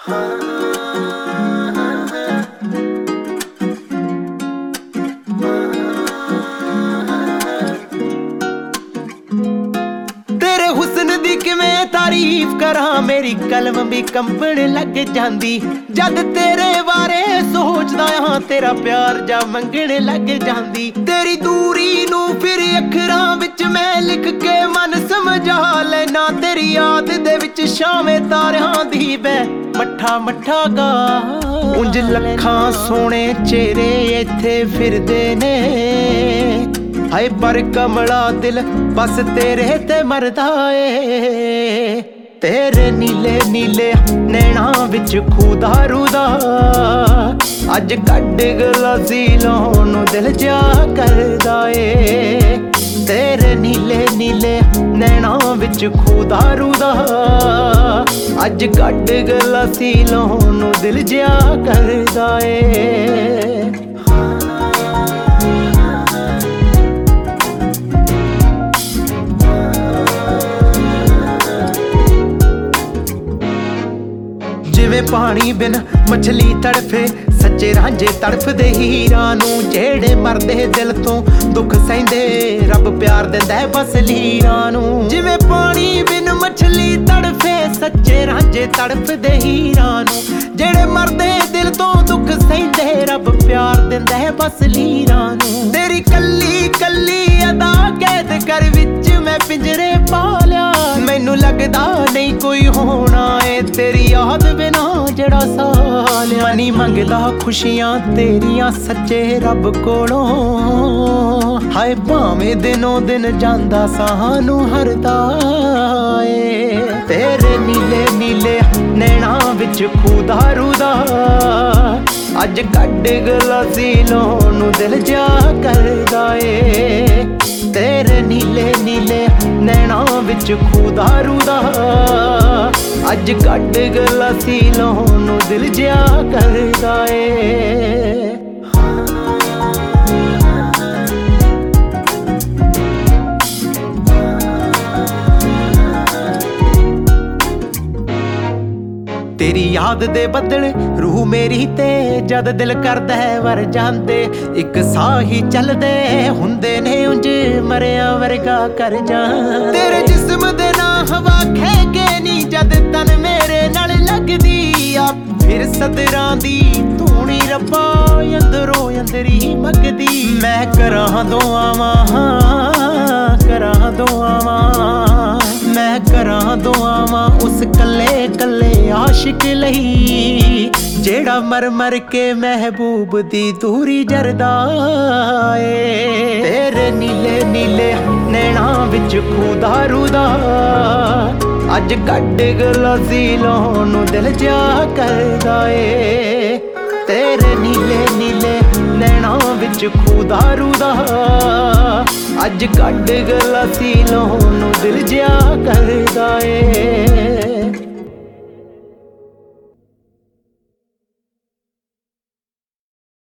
तेरे हुस्न दी किवें तारीफ करां, मेरी कलम भी कंबण लग जांदी जद तेरे बारे सोचदा हां, तेरा प्यार जा मंगण लग जांदी। तेरी दूरी नू फिर अखरां विच मैं लिख के मन समझा लेना, तेरी याद दे विच शामे तारियां दी बै मट्ठा मट्ठा गा। उंज लखां सोहणे चेहरे इत्थे फिरदे ने, हाय पर कमला दिल बस तेरे ते मरदा ए। तेरे नीले नीले नैना विच खूदा रूदा, अज कड्ड गलासी लाउण नूं दिल जा करदा ए। तेरे नीले नीले नैना विच खूदा रूदा, अज कड्ड गलासी लाउण नूं दिल जा करदा ए। जिवें पानी बिन मछली तड़फे, सच्चे रांझे तड़फदे हीरां नूं, जेड़े मरदे दिल तो दुख सहिंदे रब प्यार दिंदा है बस लीरां नूं। जिवें पानी बिन मछली तड़फे, सच्चे रांझे तड़फदे हीरां नूं, जेड़े मरदे दिल तो दुख सहिंदे रब प्यार दिंदा है बस लीरां नूं। तेरी कल्ली कल्ली अदा कैद कर विच मैं पिंजरे पा लिया, मैनू लगदा नहीं कोई होना है तेरी याद बिना जड़ा साल। मनी मंगदा खुशियां तेरियां सच्चे रब कोलों, हाय भावें दिनों दिन जांदा सानू हरदा ए। तेरे नीले नीले नैना विच खूदा रूदा, अज कड्ड गलासी लाउण नूं दिल जा करदा ए। तेरे नीले नीले नैना विच खूदा रूदा, अज कड्ड गलासी लाउण नूं दिल जा करदा ए। तेरी याद दे बदल रूह मेरी ते जद दिल करदा है वर जांदे, इक साह ही चलदे हुंदे ने उंज मरिया वर्गा कर जा। तेरे जिस्म दे ना हवा खे के नी जद तन मेरे नाल लगदी आ, फिर सदरां दी धूनी रब्बा अंदरों अंदरी मगदी। मैं करां दुआवां करां दुआवां, मैं करां दुआवां उस कल्ले कल्ले आशिक लई, जेड़ा मर मर के महबूब दी दूरी जरदा ए। तेरे नीले नीले नैना विच खूदा रूदा, अज कड्ड गलासी लाउण नूं दिल जा करदा ए। तेरे नीले नीले नैना विच खूदा रूदा, अज कड्ड गलासी लाउण नूं दिल जा करदा ए।